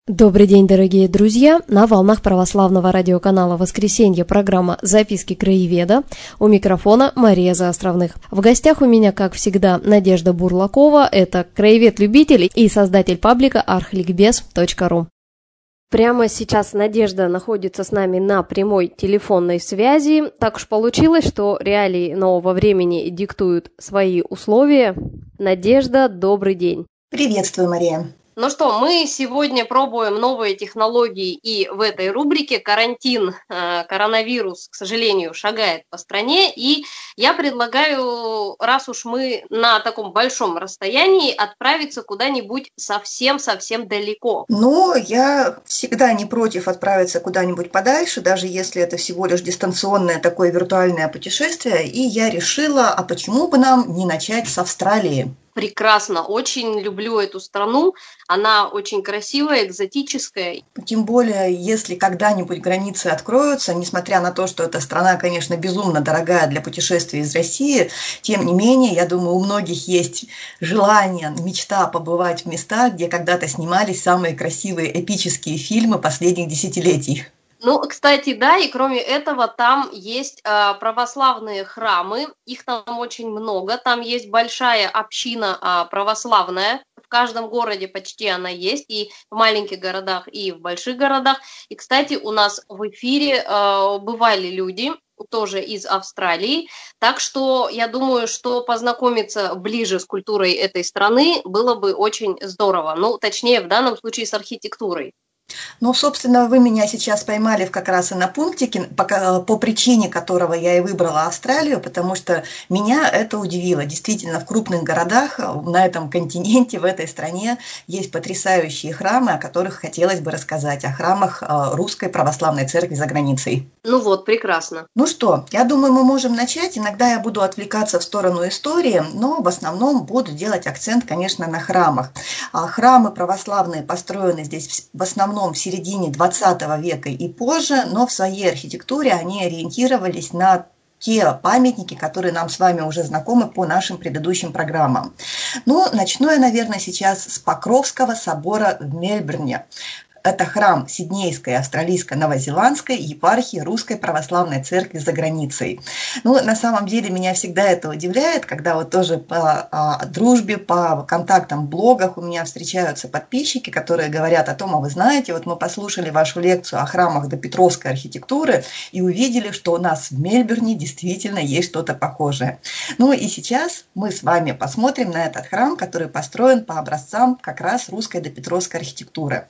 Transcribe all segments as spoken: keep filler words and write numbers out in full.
Добрый день, дорогие друзья! На волнах православного радиоканала «Воскресенье» программа «Записки краеведа». У микрофона Мария Заостровных. В гостях у меня, как всегда, Надежда Бурлакова. Это краевед-любитель и создатель паблика архликбез точка ру. Прямо сейчас Надежда находится с нами на прямой телефонной связи. Так уж получилось, что реалии нового времени диктуют свои условия. Надежда, добрый день. Приветствую, Мария. Ну что, мы сегодня пробуем новые технологии, и в этой рубрике карантин, коронавирус, к сожалению, шагает по стране, и я предлагаю, раз уж мы на таком большом расстоянии, отправиться куда-нибудь совсем-совсем далеко. Ну, я всегда не против отправиться куда-нибудь подальше, даже если это всего лишь дистанционное такое виртуальное путешествие, и я решила, а почему бы нам не начать с Австралии? Прекрасно, очень люблю эту страну, она очень красивая, экзотическая. Тем более, если когда-нибудь границы откроются, несмотря на то, что эта страна, конечно, безумно дорогая для путешествий из России, тем не менее, я думаю, у многих есть желание, мечта побывать в местах, где когда-то снимались самые красивые эпические фильмы последних десятилетий. Ну, кстати, да, и кроме этого там есть э, православные храмы, их там очень много, там есть большая община э, православная, в каждом городе почти она есть, и в маленьких городах, и в больших городах. И, кстати, у нас в эфире э, бывали люди, тоже из Австралии, так что я думаю, что познакомиться ближе с культурой этой страны было бы очень здорово, ну, точнее, в данном случае с архитектурой. Ну, собственно, вы меня сейчас поймали как раз и на пунктике, по, по причине которого я и выбрала Австралию, потому что меня это удивило. Действительно, в крупных городах на этом континенте, в этой стране есть потрясающие храмы, о которых хотелось бы рассказать, о храмах Русской Православной Церкви за границей. Ну вот, прекрасно. Ну что, я думаю, мы можем начать. Иногда я буду отвлекаться в сторону истории, но в основном буду делать акцент, конечно, на храмах. Храмы православные построены здесь в основном в середине двадцатого века и позже, но в своей архитектуре они ориентировались на те памятники, которые нам с вами уже знакомы по нашим предыдущим программам. Ну, начну я, наверное, сейчас с Покровского собора в Мельбурне. Это храм Сиднейской австралийско-новозеландской епархии Русской Православной Церкви за границей. Ну, на самом деле, меня всегда это удивляет, когда вот тоже по а, дружбе, по контактам в блогах у меня встречаются подписчики, которые говорят о том, а вы знаете, вот мы послушали вашу лекцию о храмах допетровской архитектуры и увидели, что у нас в Мельбурне действительно есть что-то похожее. Ну и сейчас мы с вами посмотрим на этот храм, который построен по образцам как раз русской допетровской архитектуры.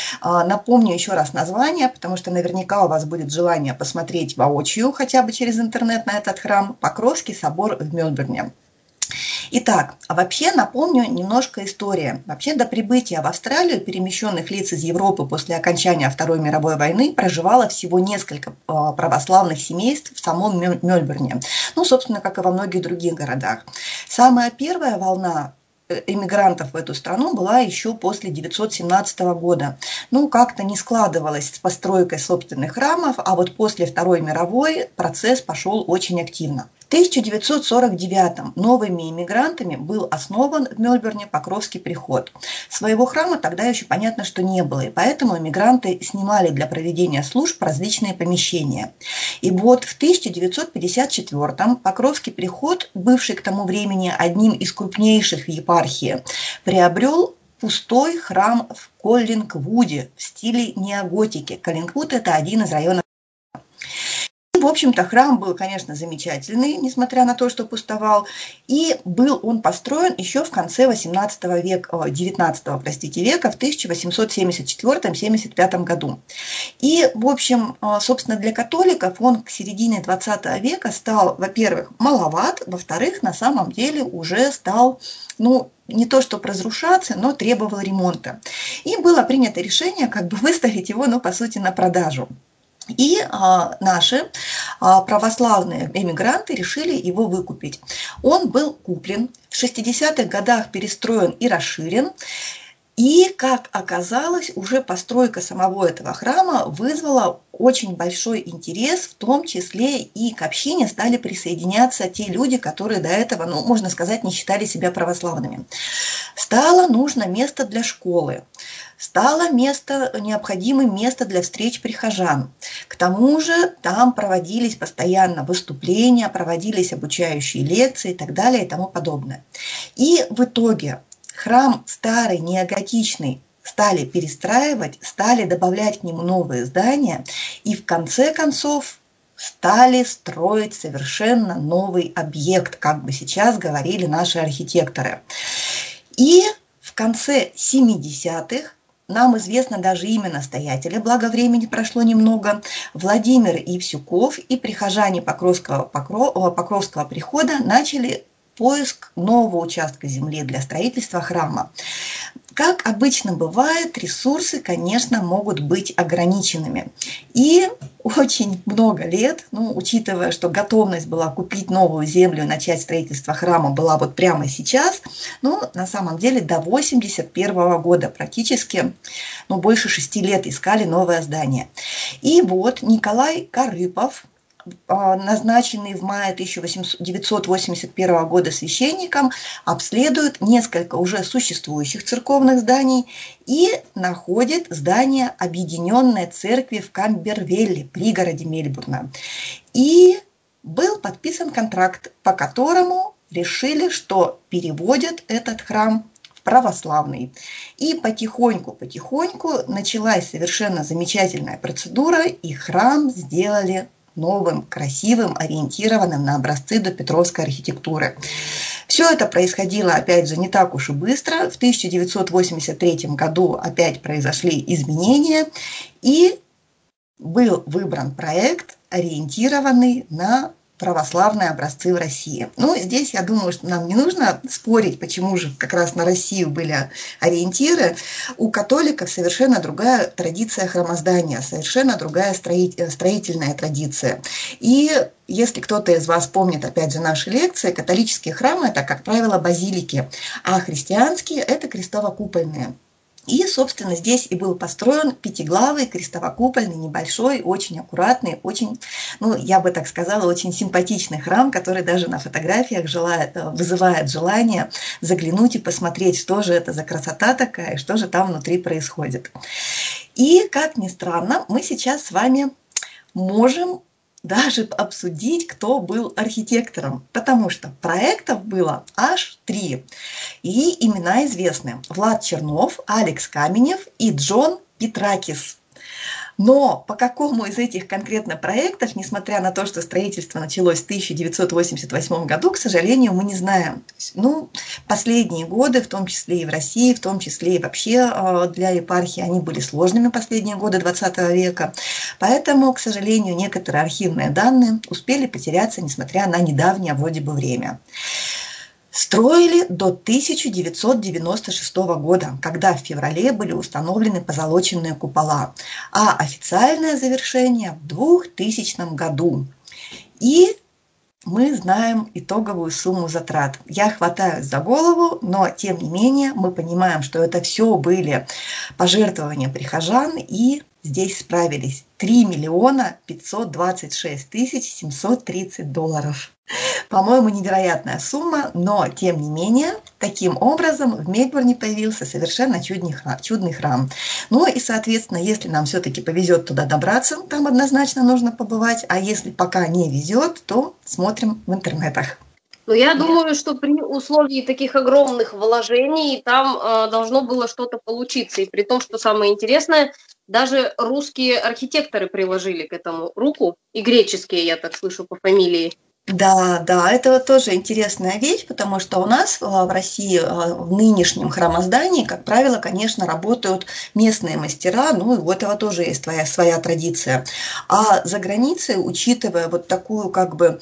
Напомню еще раз название, потому что наверняка у вас будет желание посмотреть воочию, хотя бы через интернет, на этот храм. Покровский собор в Мельбурне. Итак, а вообще напомню немножко истории. Вообще до прибытия в Австралию перемещенных лиц из Европы после окончания Второй мировой войны проживало всего несколько православных семейств в самом Мельбурне. Ну, собственно, как и во многих других городах. Самая первая волна эмигрантов в эту страну была еще после девятьсот семнадцатого года. Ну, как-то не складывалось с постройкой собственных храмов, а вот после Второй мировой процесс пошел очень активно. В тысяча девятьсот сорок девятом новыми эмигрантами был основан в Мельбурне Покровский приход. Своего храма тогда еще понятно, что не было, и поэтому эмигранты снимали для проведения служб различные помещения. И вот в тысяча девятьсот пятьдесят четвёртом Покровский приход, бывший к тому времени одним из крупнейших в епархии, приобрел пустой храм в Коллингвуде в стиле неоготики. Коллингвуд – это один из районов. В общем-то, храм был, конечно, замечательный, несмотря на то, что пустовал, и был он построен еще в конце восемнадцатого века, девятнадцатого, простите, века, в тысяча восемьсот семьдесят четвёртом — семьдесят пятом году. И, в общем, собственно, для католиков он к середине двадцатого века стал, во-первых, маловат, во-вторых, на самом деле уже стал, ну, не то чтобы разрушаться, но требовал ремонта. И было принято решение как бы выставить его, ну, по сути, на продажу. И а, наши а, православные эмигранты решили его выкупить. Он был куплен, в шестидесятых годах перестроен и расширен. И, как оказалось, уже постройка самого этого храма вызвала очень большой интерес, в том числе и к общине стали присоединяться те люди, которые до этого, ну, можно сказать, не считали себя православными. Стало нужно место для школы. стало место, необходимым место для встреч прихожан. К тому же там проводились постоянно выступления, проводились обучающие лекции и так далее и тому подобное. И в итоге храм старый, неоготичный, стали перестраивать, стали добавлять к нему новые здания, и в конце концов стали строить совершенно новый объект, как бы сейчас говорили наши архитекторы. И в конце семидесятых нам известно даже имя настоятеля, благо времени прошло немного, Владимир Евсюков, и прихожане Покровского, Покровского прихода начали поиск нового участка земли для строительства храма. Как обычно бывает, ресурсы, конечно, могут быть ограниченными. И очень много лет, ну, учитывая, что готовность была купить новую землю и начать строительство храма была вот прямо сейчас, ну, на самом деле до восемьдесят первого года практически, ну, больше шести лет искали новое здание. И вот Николай Карыпов, назначенный в мае тысяча девятьсот восемьдесят первого года священником, обследует несколько уже существующих церковных зданий и находит здание Объединенной церкви в Камбервелле, пригороде Мельбурна. И был подписан контракт, по которому решили, что переводят этот храм в православный. И потихоньку-потихоньку началась совершенно замечательная процедура, и храм сделали новым, красивым, ориентированным на образцы допетровской архитектуры. Все это происходило, опять же, не так уж и быстро. В тысяча девятьсот восемьдесят третьем году опять произошли изменения, и был выбран проект, ориентированный на православные образцы в России. Ну, здесь, я думаю, что нам не нужно спорить, почему же как раз на Россию были ориентиры. У католиков совершенно другая традиция храмоздания, совершенно другая строительная традиция. И если кто-то из вас помнит, опять же, наши лекции, католические храмы – это, как правило, базилики, а христианские – это крестово-купольные. И, собственно, здесь и был построен пятиглавый, крестовокупольный, небольшой, очень аккуратный, очень, ну, я бы так сказала, очень симпатичный храм, который даже на фотографиях желает, вызывает желание заглянуть и посмотреть, что же это за красота такая, что же там внутри происходит. И, как ни странно, мы сейчас с вами можем даже обсудить, кто был архитектором, потому что проектов было аж три. И имена известны: Влад Чернов, Алекс Каменев и Джон Петракис. Но по какому из этих конкретно проектов, несмотря на то, что строительство началось в тысяча девятьсот восемьдесят восьмом году, к сожалению, мы не знаем. Ну, последние годы, в том числе и в России, в том числе и вообще для епархии, они были сложными последние годы двадцатого века. Поэтому, к сожалению, некоторые архивные данные успели потеряться, несмотря на недавнее вроде бы время. Строили до тысяча девятьсот девяносто шестого года, когда в феврале были установлены позолоченные купола, а официальное завершение в двухтысячном году. И мы знаем итоговую сумму затрат. Я хватаюсь за голову, но тем не менее мы понимаем, что это все были пожертвования прихожан, и здесь справились три миллиона пятьсот двадцать шесть тысяч семьсот тридцать долларов. По-моему, невероятная сумма, но, тем не менее, таким образом в Мельбурне появился совершенно чудный храм, чудный храм. Ну и, соответственно, если нам все-таки повезет туда добраться, там однозначно нужно побывать, а если пока не везет, то смотрим в интернетах. Ну, я думаю, что при условии таких огромных вложений там э, должно было что-то получиться. И при том, что самое интересное, даже русские архитекторы приложили к этому руку, и греческие, я так слышу по фамилии. Да, да, это вот тоже интересная вещь, потому что у нас в России в нынешнем храмоздании, как правило, конечно, работают местные мастера, ну и у этого тоже есть своя, своя традиция. А за границей, учитывая вот такую как бы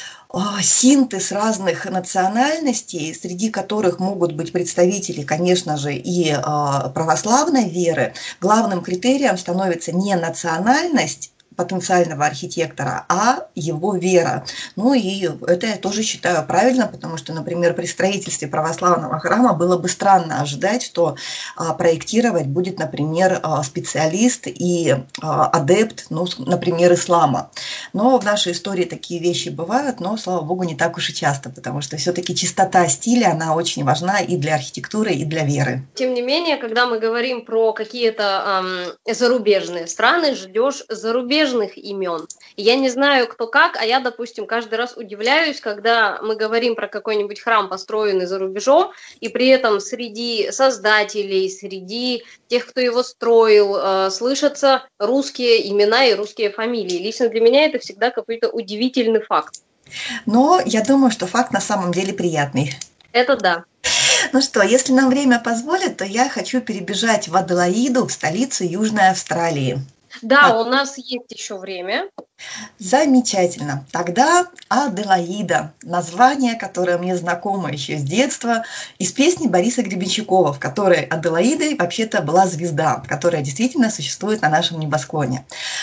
синтез разных национальностей, среди которых могут быть представители, конечно же, и православной веры, главным критерием становится не национальность потенциального архитектора, а его вера. Ну и это я тоже считаю правильно, потому что, например, при строительстве православного храма было бы странно ожидать, что проектировать будет, например, специалист и адепт, ну, например, ислама. Но в нашей истории такие вещи бывают, но, слава богу, не так уж и часто, потому что все-таки чистота стиля, она очень важна и для архитектуры, и для веры. Тем не менее, когда мы говорим про какие-то эм, зарубежные страны, ждешь зарубежных имен. Я не знаю, кто как, а я, допустим, каждый раз удивляюсь, когда мы говорим про какой-нибудь храм, построенный за рубежом, и при этом среди создателей, среди тех, кто его строил, э, слышатся русские имена и русские фамилии. Лично для меня это всегда какой-то удивительный факт. Но я думаю, что факт на самом деле приятный. Это да. Ну что, если нам время позволит, то я хочу перебежать в Аделаиду, в столицу Южной Австралии. Да, а, у нас есть еще время. Замечательно. Тогда Аделаида, название, которое мне знакомо еще с детства, из песни Бориса Гребенщикова, в которой Аделаидой вообще-то была звезда, которая действительно существует на нашем небосклоне.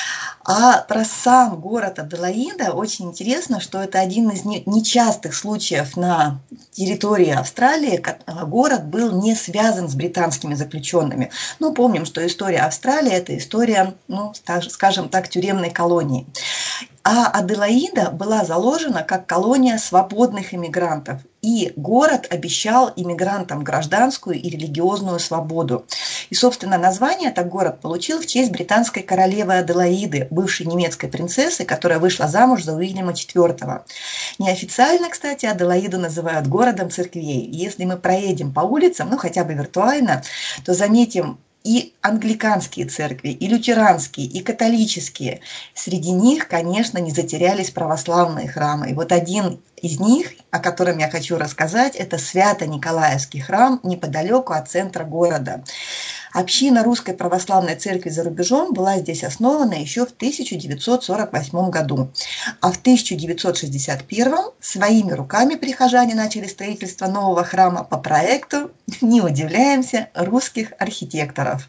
А про сам город Аделаида очень интересно, что это один из нечастых случаев на территории Австралии, город был не связан с британскими заключенными. Ну, помним, что история Австралии – это история, ну, скажем так, тюремной колонии. А Аделаида была заложена как колония свободных иммигрантов. И город обещал иммигрантам гражданскую и религиозную свободу. И, собственно, название этот город получил в честь британской королевы Аделаиды, бывшей немецкой принцессы, которая вышла замуж за Уильяма четвёртого. Неофициально, кстати, Аделаиду называют городом церквей. И если мы проедем по улицам, ну хотя бы виртуально, то заметим, и англиканские церкви, и лютеранские, и католические. Среди них, конечно, не затерялись православные храмы. И вот один из них, о котором я хочу рассказать, это Свято-Николаевский храм неподалеку от центра города. Община Русской Православной Церкви за рубежом была здесь основана еще в тысяча девятьсот сорок восьмом году. А в тысяча девятьсот шестьдесят первом своими руками прихожане начали строительство нового храма по проекту, не удивляемся, русских архитекторов.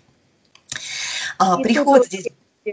А, приход здесь...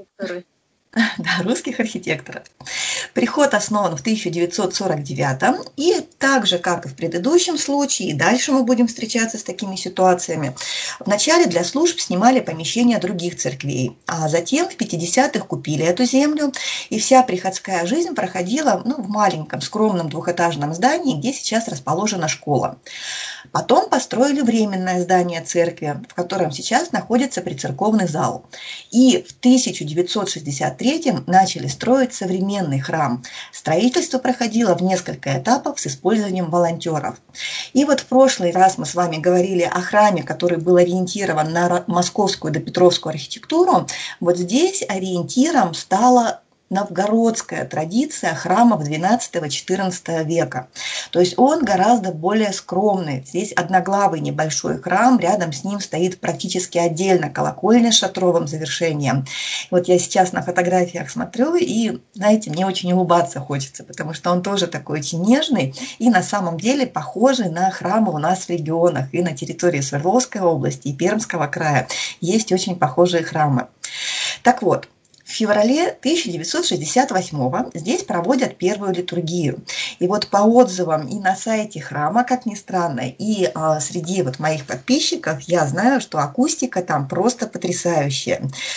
Да, русских архитекторов. Приход основан в тысяча девятьсот сорок девятом, и так же, как и в предыдущем случае, и дальше мы будем встречаться с такими ситуациями. Вначале для служб снимали помещения других церквей, а затем в пятидесятых купили эту землю, и вся приходская жизнь проходила ну, в маленьком скромном двухэтажном здании, где сейчас расположена школа. Потом построили временное здание церкви, в котором сейчас находится прицерковный зал. И в тысяча девятьсот шестьдесят третьем начали строить современный храм. Строительство проходило в несколько этапов с использованием волонтеров. И вот в прошлый раз мы с вами говорили о храме, который был ориентирован на московскую допетровскую архитектуру. Вот здесь ориентиром стала новгородская традиция храмов двенадцатого-четырнадцатого века. То есть он гораздо более скромный. Здесь одноглавый небольшой храм, рядом с ним стоит практически отдельно колокольня с шатровым завершением. Вот я сейчас на фотографиях смотрю, и, знаете, мне очень улыбаться хочется, потому что он тоже такой очень нежный и на самом деле похожий на храмы у нас в регионах. И на территории Свердловской области и Пермского края есть очень похожие храмы. Так вот, в феврале тысяча девятьсот шестьдесят восьмого здесь проводят первую литургию. И вот по отзывам и на сайте храма, как ни странно, и а, среди вот моих подписчиков я знаю, что акустика там просто потрясающая.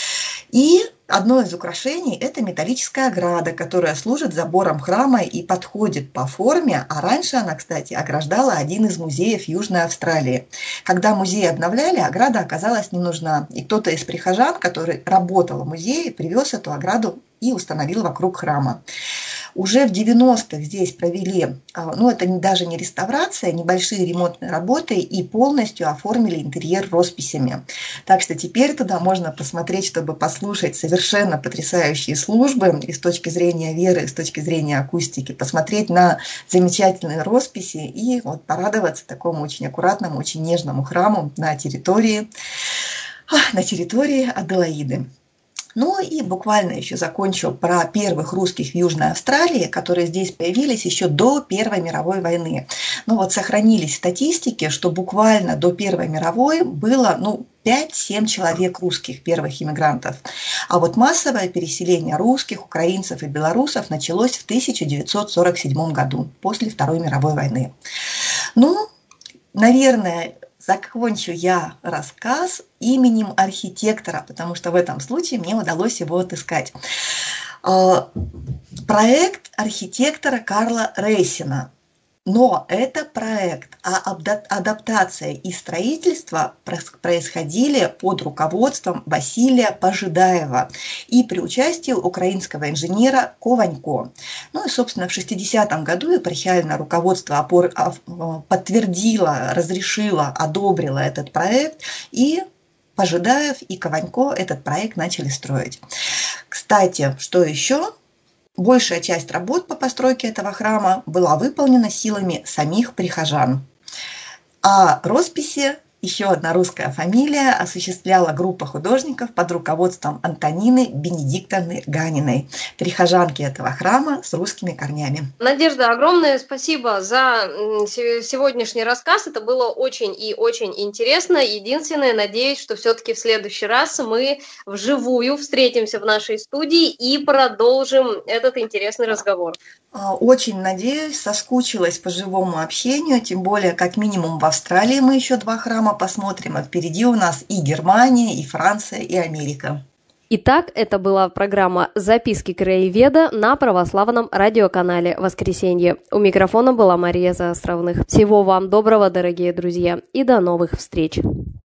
И одно из украшений – это металлическая ограда, которая служит забором храма и подходит по форме, а раньше она, кстати, ограждала один из музеев Южной Австралии. Когда музей обновляли, ограда оказалась не нужна, и кто-то из прихожан, который работал в музее, привез эту ограду и установил вокруг храма. Уже в девяностых здесь провели, ну это даже не реставрация, небольшие ремонтные работы и полностью оформили интерьер росписями. Так что теперь туда можно посмотреть, чтобы послушать совершенно потрясающие службы и с точки зрения веры, и с точки зрения акустики, посмотреть на замечательные росписи и вот порадоваться такому очень аккуратному, очень нежному храму на территории, на территории Аделаиды. Ну и буквально еще закончу про первых русских в Южной Австралии, которые здесь появились еще до Первой мировой войны. Ну вот сохранились статистики, что буквально до Первой мировой было, ну, пять-семь человек русских, первых иммигрантов. А вот массовое переселение русских, украинцев и белорусов началось в тысяча девятьсот сорок седьмом году, после Второй мировой войны. Ну, наверное, закончу я рассказ именем архитектора, потому что в этом случае мне удалось его отыскать. Проект архитектора Карла Рейсина. Но это проект, а адаптация и строительство происходили под руководством Василия Пожидаева и при участии украинского инженера Кованько. Ну и, собственно, в шестидесятом году епархиальное руководство опор, подтвердило, разрешило, одобрило этот проект, и Пожидаев и Кованько этот проект начали строить. Кстати, что еще? Большая часть работ по постройке этого храма была выполнена силами самих прихожан. А росписи, еще одна русская фамилия, осуществляла группа художников под руководством Антонины Бенедиктовны Ганиной, прихожанки этого храма с русскими корнями. Надежда, огромное спасибо за сегодняшний рассказ. Это было очень и очень интересно. Единственное, надеюсь, что все-таки в следующий раз мы вживую встретимся в нашей студии и продолжим этот интересный разговор. Очень надеюсь, соскучилась по живому общению, тем более, как минимум в Австралии мы еще два храма посмотрим, а впереди у нас и Германия, и Франция, и Америка. Итак, это была программа «Записки краеведа» на православном радиоканале «Воскресенье». У микрофона была Мария Заостровных. Всего вам доброго, дорогие друзья, и до новых встреч!